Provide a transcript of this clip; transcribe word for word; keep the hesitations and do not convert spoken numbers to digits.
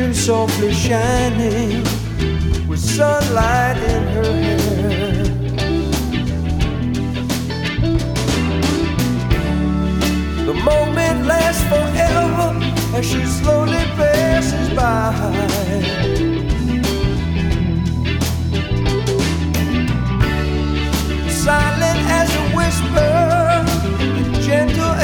vision softly shining with sunlight in her hair. The moment lasts forever as she slowly passes by.